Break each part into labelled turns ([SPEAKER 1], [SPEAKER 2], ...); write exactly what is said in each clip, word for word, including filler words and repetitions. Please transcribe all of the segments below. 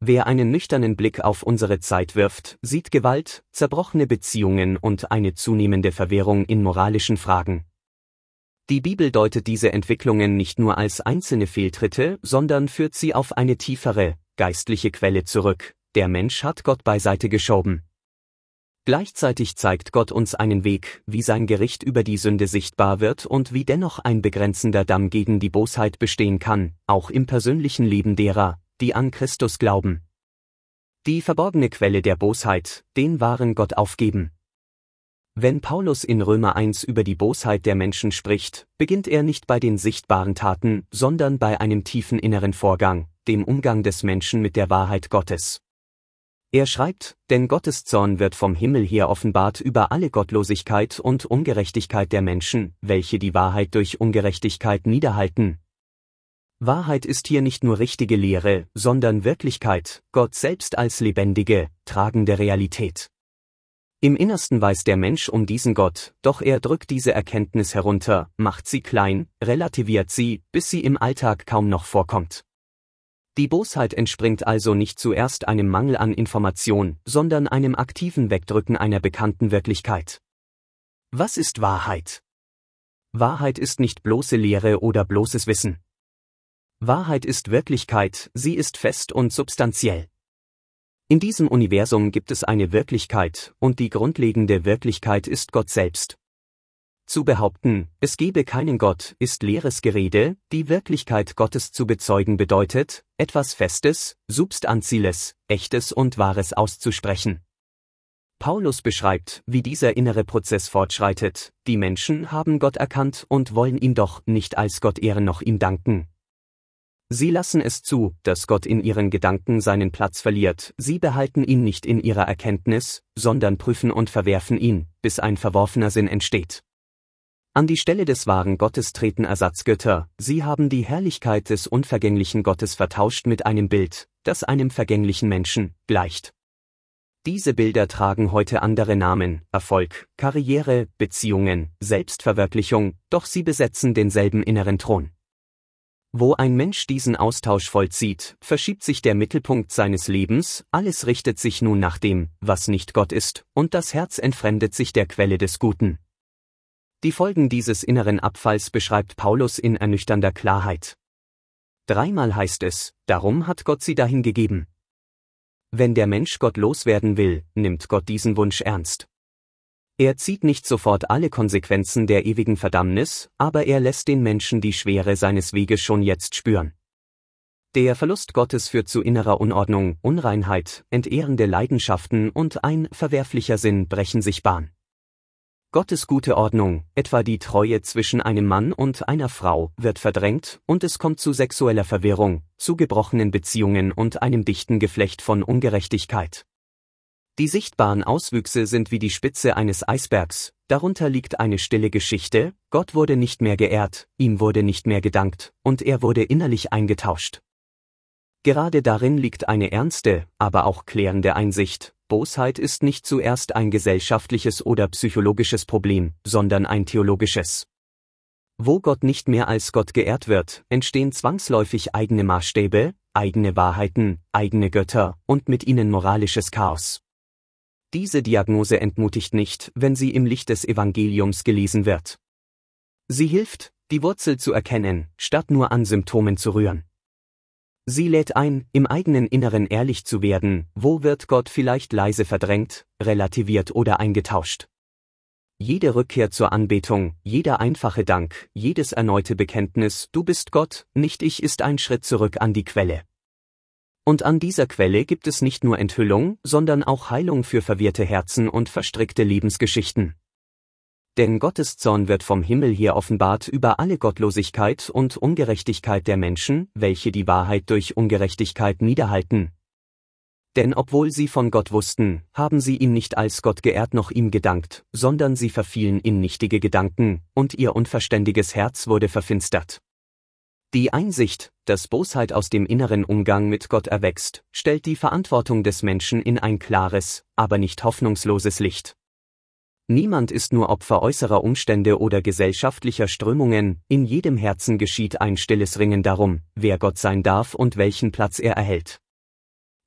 [SPEAKER 1] Wer einen nüchternen Blick auf unsere Zeit wirft, sieht Gewalt, zerbrochene Beziehungen und eine zunehmende Verwirrung in moralischen Fragen. Die Bibel deutet diese Entwicklungen nicht nur als einzelne Fehltritte, sondern führt sie auf eine tiefere, geistliche Quelle zurück: Der Mensch hat Gott beiseite geschoben. Gleichzeitig zeigt Gott uns einen Weg, wie sein Gericht über die Sünde sichtbar wird und wie dennoch ein begrenzender Damm gegen die Bosheit bestehen kann, auch im persönlichen Leben derer, die an Christus glauben. Die verborgene Quelle der Bosheit, den wahren Gott aufgeben. Wenn Paulus in Römer eins über die Bosheit der Menschen spricht, beginnt er nicht bei den sichtbaren Taten, sondern bei einem tiefen inneren Vorgang, dem Umgang des Menschen mit der Wahrheit Gottes. Er schreibt: Denn Gottes Zorn wird vom Himmel her offenbart über alle Gottlosigkeit und Ungerechtigkeit der Menschen, welche die Wahrheit durch Ungerechtigkeit niederhalten. Wahrheit ist hier nicht nur richtige Lehre, sondern Wirklichkeit, Gott selbst als lebendige, tragende Realität. Im Innersten weiß der Mensch um diesen Gott, doch er drückt diese Erkenntnis herunter, macht sie klein, relativiert sie, bis sie im Alltag kaum noch vorkommt. Die Bosheit entspringt also nicht zuerst einem Mangel an Information, sondern einem aktiven Wegdrücken einer bekannten Wirklichkeit. Was ist Wahrheit? Wahrheit ist nicht bloße Lehre oder bloßes Wissen. Wahrheit ist Wirklichkeit, sie ist fest und substanziell. In diesem Universum gibt es eine Wirklichkeit, und die grundlegende Wirklichkeit ist Gott selbst. Zu behaupten, es gebe keinen Gott, ist leeres Gerede. Die Wirklichkeit Gottes zu bezeugen bedeutet, etwas Festes, Substanzielles, Echtes und Wahres auszusprechen. Paulus beschreibt, wie dieser innere Prozess fortschreitet: Die Menschen haben Gott erkannt und wollen ihn doch nicht als Gott ehren noch ihm danken. Sie lassen es zu, dass Gott in ihren Gedanken seinen Platz verliert, sie behalten ihn nicht in ihrer Erkenntnis, sondern prüfen und verwerfen ihn, bis ein verworfener Sinn entsteht. An die Stelle des wahren Gottes treten Ersatzgötter, sie haben die Herrlichkeit des unvergänglichen Gottes vertauscht mit einem Bild, das einem vergänglichen Menschen gleicht. Diese Bilder tragen heute andere Namen: Erfolg, Karriere, Beziehungen, Selbstverwirklichung, doch sie besetzen denselben inneren Thron. Wo ein Mensch diesen Austausch vollzieht, verschiebt sich der Mittelpunkt seines Lebens, alles richtet sich nun nach dem, was nicht Gott ist, und das Herz entfremdet sich der Quelle des Guten. Die Folgen dieses inneren Abfalls beschreibt Paulus in ernüchternder Klarheit. Dreimal heißt es: Darum hat Gott sie dahin gegeben. Wenn der Mensch Gott loswerden will, nimmt Gott diesen Wunsch ernst. Er zieht nicht sofort alle Konsequenzen der ewigen Verdammnis, aber er lässt den Menschen die Schwere seines Weges schon jetzt spüren. Der Verlust Gottes führt zu innerer Unordnung, Unreinheit, entehrende Leidenschaften und ein verwerflicher Sinn brechen sich Bahn. Gottes gute Ordnung, etwa die Treue zwischen einem Mann und einer Frau, wird verdrängt, und es kommt zu sexueller Verwirrung, zu gebrochenen Beziehungen und einem dichten Geflecht von Ungerechtigkeit. Die sichtbaren Auswüchse sind wie die Spitze eines Eisbergs, darunter liegt eine stille Geschichte: Gott wurde nicht mehr geehrt, ihm wurde nicht mehr gedankt, und er wurde innerlich eingetauscht. Gerade darin liegt eine ernste, aber auch klärende Einsicht: Bosheit ist nicht zuerst ein gesellschaftliches oder psychologisches Problem, sondern ein theologisches. Wo Gott nicht mehr als Gott geehrt wird, entstehen zwangsläufig eigene Maßstäbe, eigene Wahrheiten, eigene Götter und mit ihnen moralisches Chaos. Diese Diagnose entmutigt nicht, wenn sie im Licht des Evangeliums gelesen wird. Sie hilft, die Wurzel zu erkennen, statt nur an Symptomen zu rühren. Sie lädt ein, im eigenen Inneren ehrlich zu werden: Wo wird Gott vielleicht leise verdrängt, relativiert oder eingetauscht? Jede Rückkehr zur Anbetung, jeder einfache Dank, jedes erneute Bekenntnis: Du bist Gott, nicht ich, ist ein Schritt zurück an die Quelle. Und an dieser Quelle gibt es nicht nur Enthüllung, sondern auch Heilung für verwirrte Herzen und verstrickte Lebensgeschichten. Denn Gottes Zorn wird vom Himmel her offenbart über alle Gottlosigkeit und Ungerechtigkeit der Menschen, welche die Wahrheit durch Ungerechtigkeit niederhalten. Denn obwohl sie von Gott wussten, haben sie ihn nicht als Gott geehrt noch ihm gedankt, sondern sie verfielen in nichtige Gedanken, und ihr unverständiges Herz wurde verfinstert. Die Einsicht, dass Bosheit aus dem inneren Umgang mit Gott erwächst, stellt die Verantwortung des Menschen in ein klares, aber nicht hoffnungsloses Licht. Niemand ist nur Opfer äußerer Umstände oder gesellschaftlicher Strömungen, in jedem Herzen geschieht ein stilles Ringen darum, wer Gott sein darf und welchen Platz er erhält.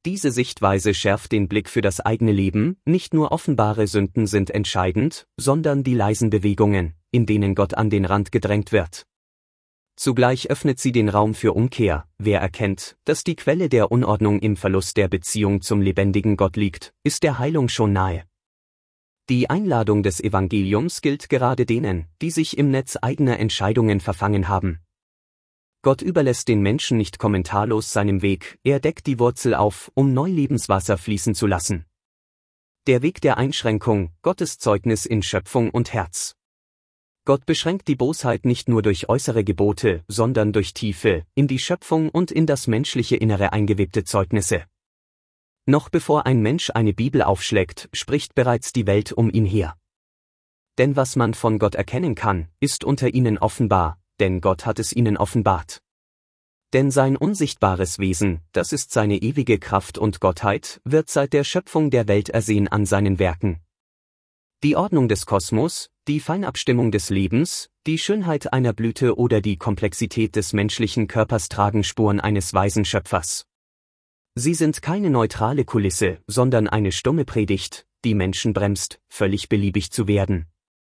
[SPEAKER 1] Diese Sichtweise schärft den Blick für das eigene Leben, nicht nur offenbare Sünden sind entscheidend, sondern die leisen Bewegungen, in denen Gott an den Rand gedrängt wird. Zugleich öffnet sie den Raum für Umkehr. Wer erkennt, dass die Quelle der Unordnung im Verlust der Beziehung zum lebendigen Gott liegt, ist der Heilung schon nahe. Die Einladung des Evangeliums gilt gerade denen, die sich im Netz eigener Entscheidungen verfangen haben. Gott überlässt den Menschen nicht kommentarlos seinem Weg, er deckt die Wurzel auf, um Neulebenswasser fließen zu lassen. Der Weg der Einschränkung, Gottes Zeugnis in Schöpfung und Herz. Gott beschränkt die Bosheit nicht nur durch äußere Gebote, sondern durch tiefe, in die Schöpfung und in das menschliche Innere eingewebte Zeugnisse. Noch bevor ein Mensch eine Bibel aufschlägt, spricht bereits die Welt um ihn her. Denn was man von Gott erkennen kann, ist unter ihnen offenbar, denn Gott hat es ihnen offenbart. Denn sein unsichtbares Wesen, das ist seine ewige Kraft und Gottheit, wird seit der Schöpfung der Welt ersehen an seinen Werken. Die Ordnung des Kosmos, die Feinabstimmung des Lebens, die Schönheit einer Blüte oder die Komplexität des menschlichen Körpers tragen Spuren eines weisen Schöpfers. Sie sind keine neutrale Kulisse, sondern eine stumme Predigt, die Menschen bremst, völlig beliebig zu werden.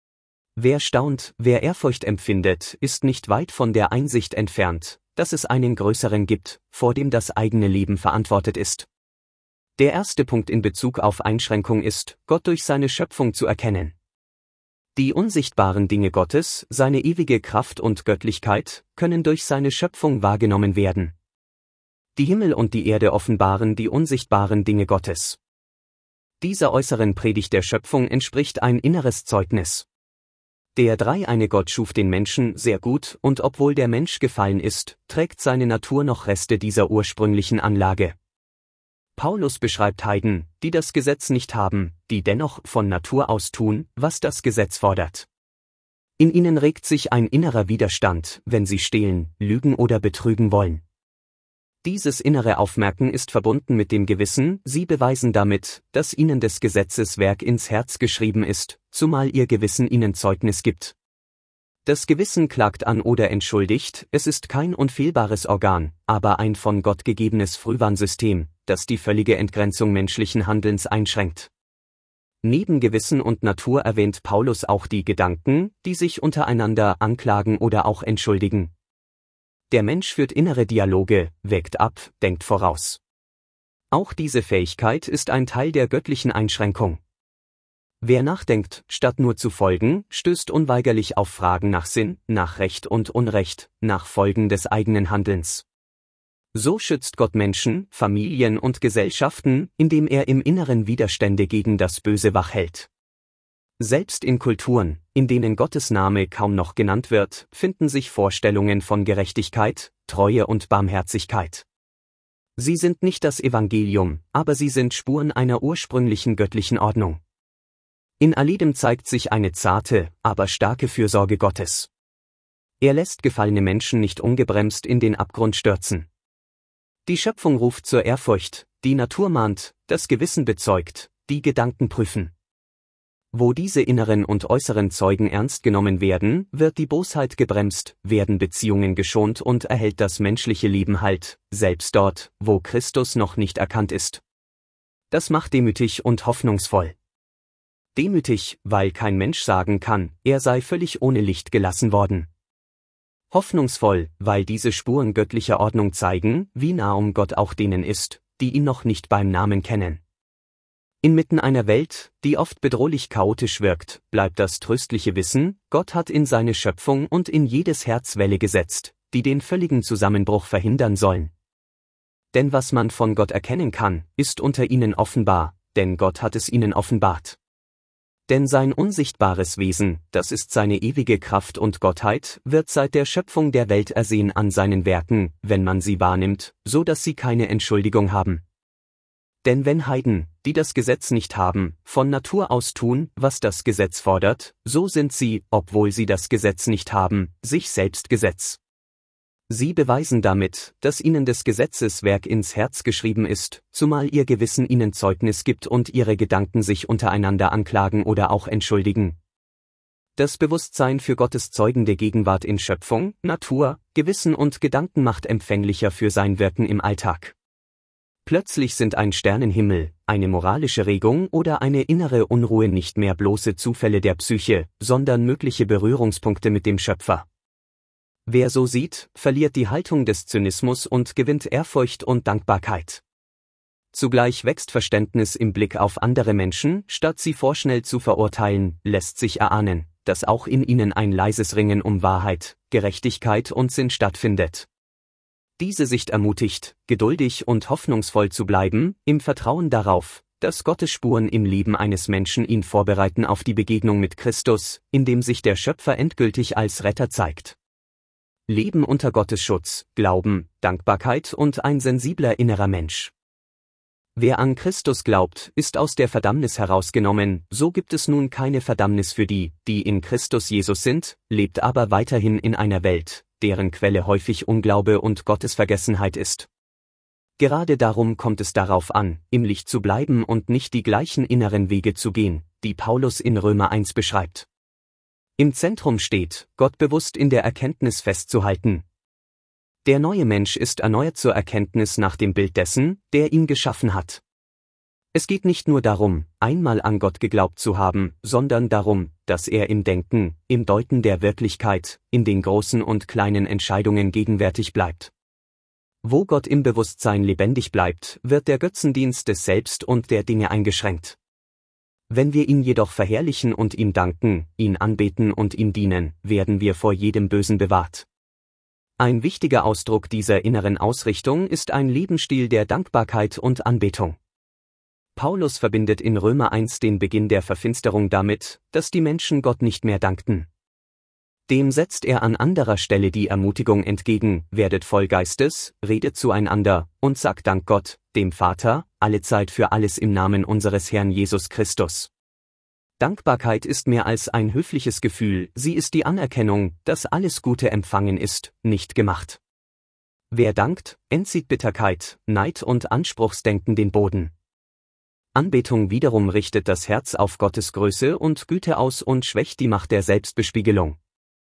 [SPEAKER 1] Wer staunt, wer Ehrfurcht empfindet, ist nicht weit von der Einsicht entfernt, dass es einen Größeren gibt, vor dem das eigene Leben verantwortet ist. Der erste Punkt in Bezug auf Einschränkung ist, Gott durch seine Schöpfung zu erkennen. Die unsichtbaren Dinge Gottes, seine ewige Kraft und Göttlichkeit, können durch seine Schöpfung wahrgenommen werden. Die Himmel und die Erde offenbaren die unsichtbaren Dinge Gottes. Dieser äußeren Predigt der Schöpfung entspricht ein inneres Zeugnis. Der dreieine Gott schuf den Menschen sehr gut, und obwohl der Mensch gefallen ist, trägt seine Natur noch Reste dieser ursprünglichen Anlage. Paulus beschreibt Heiden, die das Gesetz nicht haben, die dennoch von Natur aus tun, was das Gesetz fordert. In ihnen regt sich ein innerer Widerstand, wenn sie stehlen, lügen oder betrügen wollen. Dieses innere Aufmerken ist verbunden mit dem Gewissen, sie beweisen damit, dass ihnen des Gesetzes Werk ins Herz geschrieben ist, zumal ihr Gewissen ihnen Zeugnis gibt. Das Gewissen klagt an oder entschuldigt, es ist kein unfehlbares Organ, aber ein von Gott gegebenes Frühwarnsystem, das die völlige Entgrenzung menschlichen Handelns einschränkt. Neben Gewissen und Natur erwähnt Paulus auch die Gedanken, die sich untereinander anklagen oder auch entschuldigen. Der Mensch führt innere Dialoge, wägt ab, denkt voraus. Auch diese Fähigkeit ist ein Teil der göttlichen Einschränkung. Wer nachdenkt, statt nur zu folgen, stößt unweigerlich auf Fragen nach Sinn, nach Recht und Unrecht, nach Folgen des eigenen Handelns. So schützt Gott Menschen, Familien und Gesellschaften, indem er im Inneren Widerstände gegen das Böse wachhält. Selbst in Kulturen, in denen Gottes Name kaum noch genannt wird, finden sich Vorstellungen von Gerechtigkeit, Treue und Barmherzigkeit. Sie sind nicht das Evangelium, aber sie sind Spuren einer ursprünglichen göttlichen Ordnung. In alledem zeigt sich eine zarte, aber starke Fürsorge Gottes. Er lässt gefallene Menschen nicht ungebremst in den Abgrund stürzen. Die Schöpfung ruft zur Ehrfurcht, die Natur mahnt, das Gewissen bezeugt, die Gedanken prüfen. Wo diese inneren und äußeren Zeugen ernst genommen werden, wird die Bosheit gebremst, werden Beziehungen geschont und erhält das menschliche Leben Halt, selbst dort, wo Christus noch nicht erkannt ist. Das macht demütig und hoffnungsvoll. Demütig, weil kein Mensch sagen kann, er sei völlig ohne Licht gelassen worden. Hoffnungsvoll, weil diese Spuren göttlicher Ordnung zeigen, wie nah um Gott auch denen ist, die ihn noch nicht beim Namen kennen. Inmitten einer Welt, die oft bedrohlich chaotisch wirkt, bleibt das tröstliche Wissen, Gott hat in seine Schöpfung und in jedes Herz Welle gesetzt, die den völligen Zusammenbruch verhindern sollen. Denn was man von Gott erkennen kann, ist unter ihnen offenbar, denn Gott hat es ihnen offenbart. Denn sein unsichtbares Wesen, das ist seine ewige Kraft und Gottheit, wird seit der Schöpfung der Welt ersehen an seinen Werken, wenn man sie wahrnimmt, so dass sie keine Entschuldigung haben. Denn wenn Heiden, die das Gesetz nicht haben, von Natur aus tun, was das Gesetz fordert, so sind sie, obwohl sie das Gesetz nicht haben, sich selbst Gesetz. Sie beweisen damit, dass ihnen des Gesetzes Werk ins Herz geschrieben ist, zumal ihr Gewissen ihnen Zeugnis gibt und ihre Gedanken sich untereinander anklagen oder auch entschuldigen. Das Bewusstsein für Gottes zeugende Gegenwart in Schöpfung, Natur, Gewissen und Gedanken macht empfänglicher für sein Wirken im Alltag. Plötzlich sind ein Sternenhimmel, eine moralische Regung oder eine innere Unruhe nicht mehr bloße Zufälle der Psyche, sondern mögliche Berührungspunkte mit dem Schöpfer. Wer so sieht, verliert die Haltung des Zynismus und gewinnt Ehrfurcht und Dankbarkeit. Zugleich wächst Verständnis im Blick auf andere Menschen, statt sie vorschnell zu verurteilen, lässt sich erahnen, dass auch in ihnen ein leises Ringen um Wahrheit, Gerechtigkeit und Sinn stattfindet. Diese Sicht ermutigt, geduldig und hoffnungsvoll zu bleiben, im Vertrauen darauf, dass Gottes Spuren im Leben eines Menschen ihn vorbereiten auf die Begegnung mit Christus, in dem sich der Schöpfer endgültig als Retter zeigt. Leben unter Gottes Schutz, Glauben, Dankbarkeit und ein sensibler innerer Mensch. Wer an Christus glaubt, ist aus der Verdammnis herausgenommen, so gibt es nun keine Verdammnis für die, die in Christus Jesus sind, lebt aber weiterhin in einer Welt, deren Quelle häufig Unglaube und Gottesvergessenheit ist. Gerade darum kommt es darauf an, im Licht zu bleiben und nicht die gleichen inneren Wege zu gehen, die Paulus in Römer eins beschreibt. Im Zentrum steht, Gott bewusst in der Erkenntnis festzuhalten. Der neue Mensch ist erneuert zur Erkenntnis nach dem Bild dessen, der ihn geschaffen hat. Es geht nicht nur darum, einmal an Gott geglaubt zu haben, sondern darum, dass er im Denken, im Deuten der Wirklichkeit, in den großen und kleinen Entscheidungen gegenwärtig bleibt. Wo Gott im Bewusstsein lebendig bleibt, wird der Götzendienst des Selbst und der Dinge eingeschränkt. Wenn wir ihn jedoch verherrlichen und ihm danken, ihn anbeten und ihm dienen, werden wir vor jedem Bösen bewahrt. Ein wichtiger Ausdruck dieser inneren Ausrichtung ist ein Lebensstil der Dankbarkeit und Anbetung. Paulus verbindet in Römer eins den Beginn der Verfinsterung damit, dass die Menschen Gott nicht mehr dankten. Dem setzt er an anderer Stelle die Ermutigung entgegen, werdet voll Geistes, redet zueinander, und sagt Dank Gott, dem Vater, allezeit für alles im Namen unseres Herrn Jesus Christus. Dankbarkeit ist mehr als ein höfliches Gefühl, sie ist die Anerkennung, dass alles Gute empfangen ist, nicht gemacht. Wer dankt, entzieht Bitterkeit, Neid und Anspruchsdenken den Boden. Anbetung wiederum richtet das Herz auf Gottes Größe und Güte aus und schwächt die Macht der Selbstbespiegelung.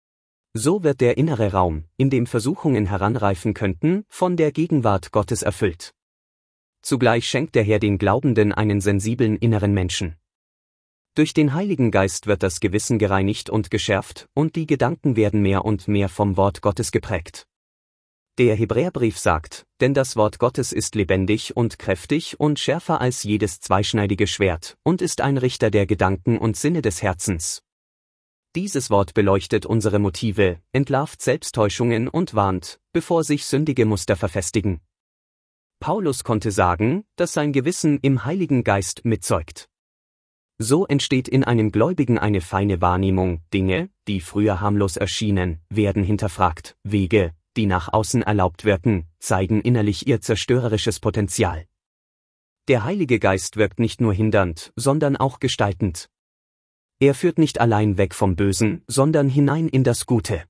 [SPEAKER 1] So wird der innere Raum, in dem Versuchungen heranreifen könnten, von der Gegenwart Gottes erfüllt. Zugleich schenkt der Herr den Glaubenden einen sensiblen inneren Menschen. Durch den Heiligen Geist wird das Gewissen gereinigt und geschärft, und die Gedanken werden mehr und mehr vom Wort Gottes geprägt. Der Hebräerbrief sagt, denn das Wort Gottes ist lebendig und kräftig und schärfer als jedes zweischneidige Schwert und ist ein Richter der Gedanken und Sinne des Herzens. Dieses Wort beleuchtet unsere Motive, entlarvt Selbsttäuschungen und warnt, bevor sich sündige Muster verfestigen. Paulus konnte sagen, dass sein Gewissen im Heiligen Geist mitzeugt. So entsteht in einem Gläubigen eine feine Wahrnehmung, Dinge, die früher harmlos erschienen, werden hinterfragt, Wege, die nach außen erlaubt wirken, zeigen innerlich ihr zerstörerisches Potenzial. Der Heilige Geist wirkt nicht nur hindernd, sondern auch gestaltend. Er führt nicht allein weg vom Bösen, sondern hinein in das Gute.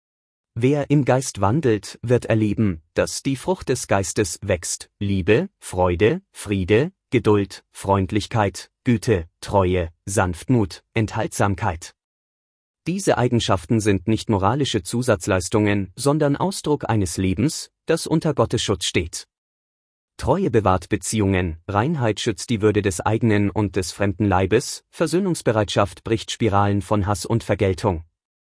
[SPEAKER 1] Wer im Geist wandelt, wird erleben, dass die Frucht des Geistes wächst: Liebe, Freude, Friede, Geduld, Freundlichkeit, Güte, Treue, Sanftmut, Enthaltsamkeit. Diese Eigenschaften sind nicht moralische Zusatzleistungen, sondern Ausdruck eines Lebens, das unter Gottes Schutz steht. Treue bewahrt Beziehungen, Reinheit schützt die Würde des eigenen und des fremden Leibes, Versöhnungsbereitschaft bricht Spiralen von Hass und Vergeltung.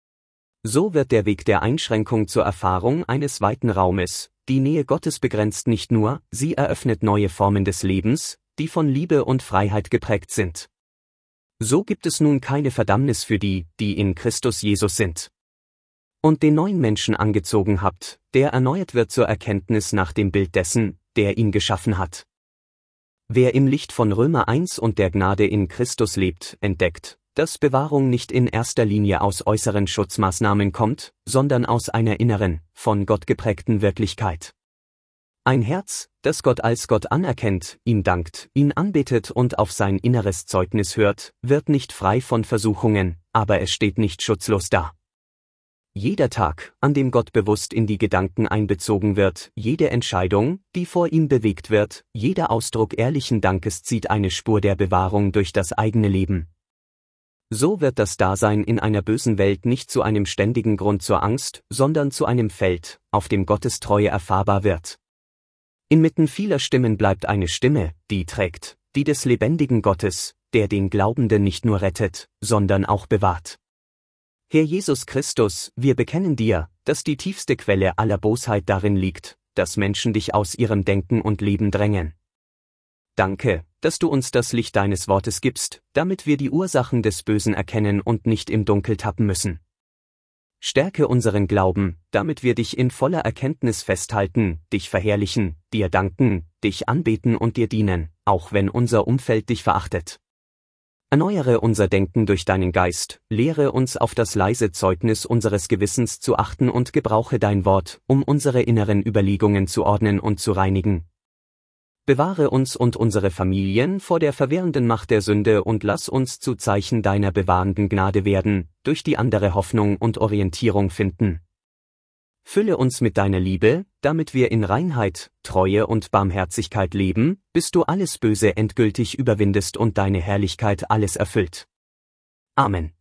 [SPEAKER 1] So wird der Weg der Einschränkung zur Erfahrung eines weiten Raumes. Die Nähe Gottes begrenzt nicht nur, sie eröffnet neue Formen des Lebens, die von Liebe und Freiheit geprägt sind. So gibt es nun keine Verdammnis für die, die in Christus Jesus sind. Und den neuen Menschen angezogen habt, der erneuert wird zur Erkenntnis nach dem Bild dessen, der ihn geschaffen hat. Wer im Licht von Römer eins und der Gnade in Christus lebt, entdeckt, dass Bewahrung nicht in erster Linie aus äußeren Schutzmaßnahmen kommt, sondern aus einer inneren, von Gott geprägten Wirklichkeit. Ein Herz, das Gott als Gott anerkennt, ihm dankt, ihn anbetet und auf sein inneres Zeugnis hört, wird nicht frei von Versuchungen, aber es steht nicht schutzlos da. Jeder Tag, an dem Gott bewusst in die Gedanken einbezogen wird, jede Entscheidung, die vor ihm bewegt wird, jeder Ausdruck ehrlichen Dankes zieht eine Spur der Bewahrung durch das eigene Leben. So wird das Dasein in einer bösen Welt nicht zu einem ständigen Grund zur Angst, sondern zu einem Feld, auf dem Gottes Treue erfahrbar wird. Inmitten vieler Stimmen bleibt eine Stimme, die trägt, die des lebendigen Gottes, der den Glaubenden nicht nur rettet, sondern auch bewahrt. Herr Jesus Christus, wir bekennen dir, dass die tiefste Quelle aller Bosheit darin liegt, dass Menschen dich aus ihrem Denken und Leben drängen. Danke, dass du uns das Licht deines Wortes gibst, damit wir die Ursachen des Bösen erkennen und nicht im Dunkel tappen müssen. Stärke unseren Glauben, damit wir dich in voller Erkenntnis festhalten, dich verherrlichen, dir danken, dich anbeten und dir dienen, auch wenn unser Umfeld dich verachtet. Erneuere unser Denken durch deinen Geist, lehre uns auf das leise Zeugnis unseres Gewissens zu achten und gebrauche dein Wort, um unsere inneren Überlegungen zu ordnen und zu reinigen. Bewahre uns und unsere Familien vor der verwirrenden Macht der Sünde und lass uns zu Zeichen deiner bewahrenden Gnade werden, durch die andere Hoffnung und Orientierung finden. Fülle uns mit deiner Liebe, damit wir in Reinheit, Treue und Barmherzigkeit leben, bis du alles Böse endgültig überwindest und deine Herrlichkeit alles erfüllt. Amen.